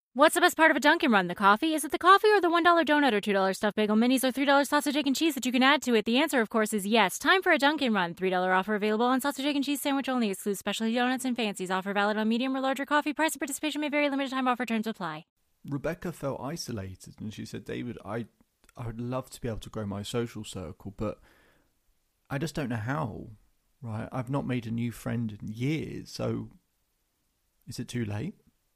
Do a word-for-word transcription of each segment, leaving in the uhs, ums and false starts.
What's the best part of a Dunkin' Run? The coffee? Is it the coffee or the one dollar donut or two dollar stuffed bagel minis or three dollar sausage, egg, and cheese that you can add to it? The answer, of course, is yes. Time for a Dunkin' Run. three dollar offer available on sausage, egg, and cheese sandwich only. Excludes specialty donuts and fancies. Offer valid on medium or larger coffee. Price and participation may vary. Limited time offer. Terms apply. Rebecca felt isolated and she said, David, I, I would love to be able to grow my social circle, but I just don't know how, right? I've not made a new friend in years, so is it too late?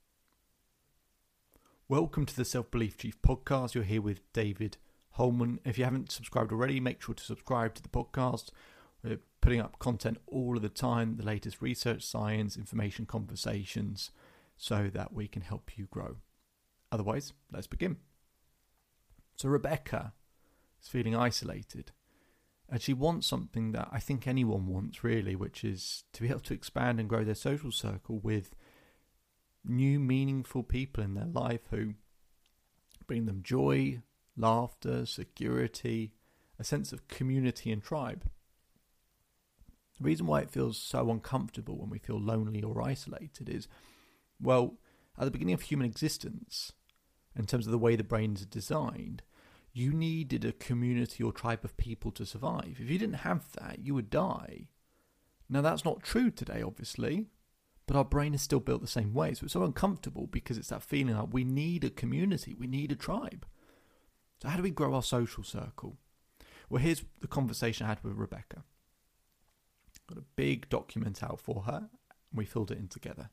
Welcome to the Self-Belief Chief podcast. You're here with David Holman. If you haven't subscribed already, make sure to subscribe to the podcast. We're putting up content all of the time, the latest research, science, information, conversations, so that we can help you grow. Otherwise, let's begin. So Rebecca is feeling isolated, and she wants something that I think anyone wants really, which is to be able to expand and grow their social circle with new meaningful people in their life who bring them joy, laughter, security, a sense of community and tribe. The reason why it feels so uncomfortable when we feel lonely or isolated is, well, at the beginning of human existence, in terms of the way the brains are designed, you needed a community or tribe of people to survive. If you didn't have that, you would die. Now, that's not true today, obviously, but our brain is still built the same way. So it's so uncomfortable because it's that feeling like we need a community, we need a tribe. So how do we grow our social circle? Well, here's the conversation I had with Rebecca. Got a big document out for her, and we filled it in together.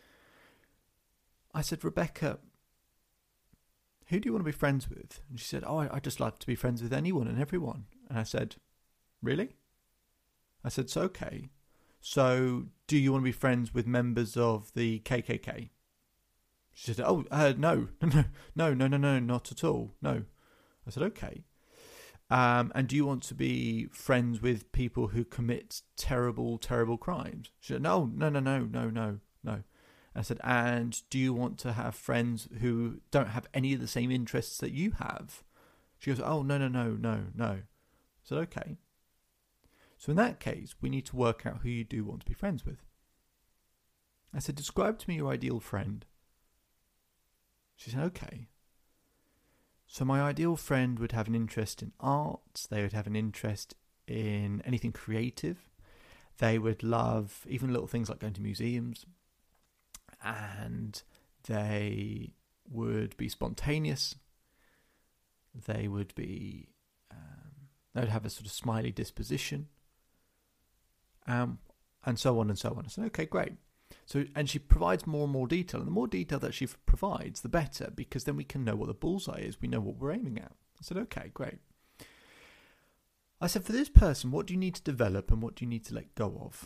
I said, Rebecca, who do you want to be friends with? And she said, oh, I just like to be friends with anyone and everyone. And I said, really? I said, it's okay. So, do you want to be friends with members of the K K K? She said, oh, uh, no, no, no, no, no, no, not at all, no. I said, okay. Um, and do you want to be friends with people who commit terrible, terrible crimes? She said, no, no, no, no, no, no, no. I said, and do you want to have friends who don't have any of the same interests that you have? She goes, oh, no, no, no, no, no. I said, okay. So in that case, we need to work out who you do want to be friends with. I said, describe to me your ideal friend. She said, okay. So my ideal friend would have an interest in arts. They would have an interest in anything creative. They would love even little things like going to museums. And they would be spontaneous. They would be, um, they would have a sort of smiley disposition. Um, and so on and so on. I said, okay, great. So, and she provides more and more detail. And the more detail that she provides, the better, because then we can know what the bullseye is. We know what we're aiming at. I said, okay, great. I said, for this person, what do you need to develop and what do you need to let go of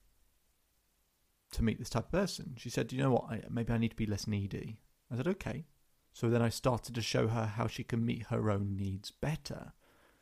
to meet this type of person? She said, do you know what? I, maybe I need to be less needy. I said, okay. So then I started to show her how she can meet her own needs better.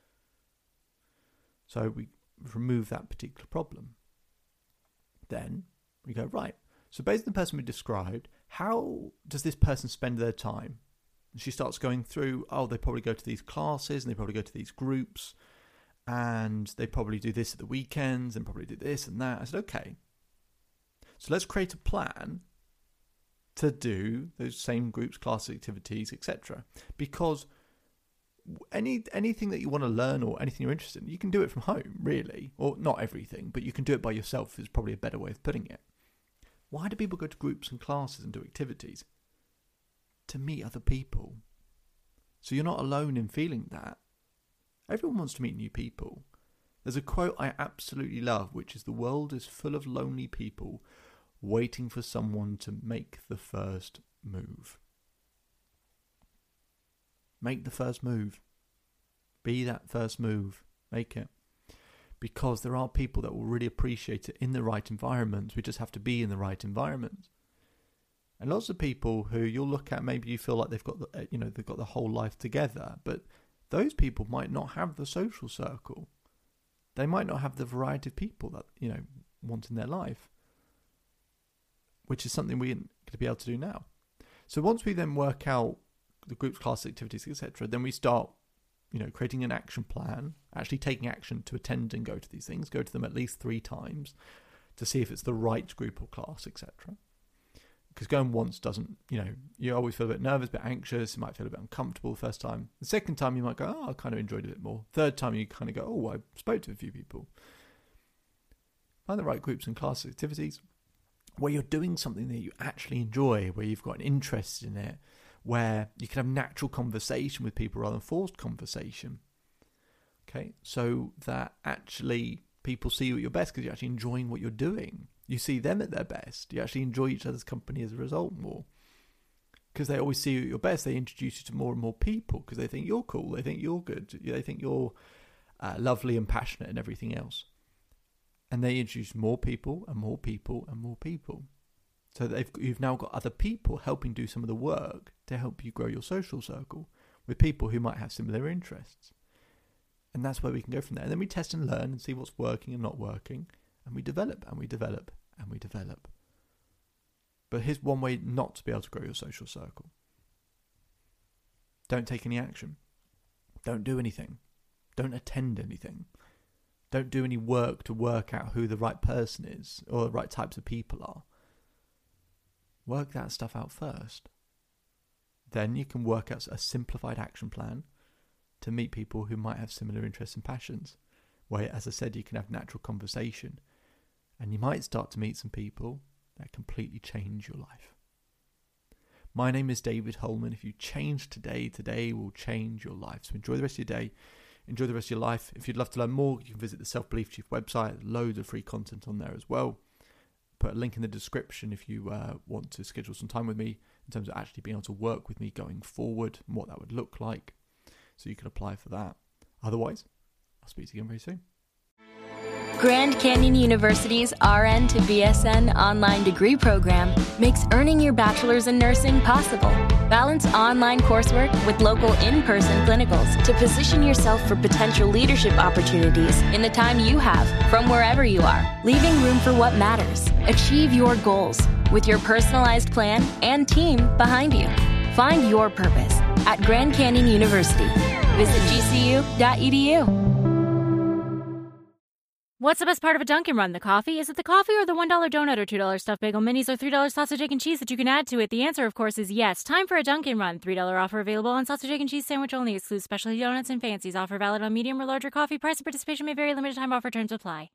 So we remove that particular problem. Then we go, right, so based on the person we described, how does this person spend their time? And she starts going through, oh, they probably go to these classes and they probably go to these groups and they probably do this at the weekends and probably do this and that. I said, okay, so let's create a plan to do those same groups, class activities, et cetera. Because Any anything that you want to learn or anything you're interested in, you can do it from home, really. Or not everything, but you can do it by yourself is probably a better way of putting it. Why do people go to groups and classes and do activities? To meet other people. So you're not alone in feeling that. Everyone wants to meet new people. There's a quote I absolutely love, which is, the world is full of lonely people waiting for someone to make the first move. Make the first move. Be that first move. Make it. Because there are people that will really appreciate it in the right environment. We just have to be in the right environment. And lots of people who you'll look at, maybe you feel like they've got the, you know, they've got the whole life together, but those people might not have the social circle. They might not have the variety of people that, you know, want in their life, which is something we're going to be able to do now. So once we then work out the group's class activities, et cetera, then we start, you know, creating an action plan, actually taking action to attend and go to these things, go to them at least three times to see if it's the right group or class, et cetera. Because going once doesn't, you know, you always feel a bit nervous, a bit anxious. You might feel a bit uncomfortable the first time. The second time you might go, oh, I kind of enjoyed it a bit more. Third time you kind of go, oh, I spoke to a few people. Find the right groups and class activities where you're doing something that you actually enjoy, where you've got an interest in it, where you can have natural conversation with people rather than forced conversation. Okay, so that actually people see you at your best because you're actually enjoying what you're doing. You see them at their best. You actually enjoy each other's company as a result more. Because they always see you at your best. They introduce you to more and more people because they think you're cool. They think you're good. They think you're uh, lovely and passionate and everything else. And they introduce more people and more people and more people. So they've you've now got other people helping do some of the work to help you grow your social circle with people who might have similar interests. And that's where we can go from there. And then we test and learn and see what's working and not working. And we develop and we develop and we develop. But here's one way not to be able to grow your social circle. Don't take any action. Don't do anything. Don't attend anything. Don't do any work to work out who the right person is or the right types of people are. Work that stuff out first. Then you can work out a simplified action plan to meet people who might have similar interests and passions. Where, as I said, you can have natural conversation. And you might start to meet some people that completely change your life. My name is David Holman. If you change today, today will change your life. So enjoy the rest of your day. Enjoy the rest of your life. If you'd love to learn more, you can visit the Self Belief Chief website. Loads of free content on there as well. Put a link in the description if you uh, want to schedule some time with me in terms of actually being able to work with me going forward and what that would look like. So you can apply for that. Otherwise, I'll speak to you again very soon. Grand Canyon University's R N to B S N online degree program makes earning your bachelor's in nursing possible. Balance online coursework with local in-person clinicals to position yourself for potential leadership opportunities in the time you have from wherever you are, leaving room for what matters. Achieve your goals with your personalized plan and team behind you. Find your purpose at Grand Canyon University. Visit G C U dot E D U. What's the best part of a Dunkin' Run? The coffee? Is it the coffee or the one dollar donut or two dollar stuffed bagel minis or three dollar sausage, egg, and cheese that you can add to it? The answer, of course, is yes. Time for a Dunkin' Run. three dollar offer available on sausage, egg, and cheese sandwich only. Excludes specialty donuts and fancies. Offer valid on medium or larger coffee. Price and participation may vary. Limited time offer. Terms apply.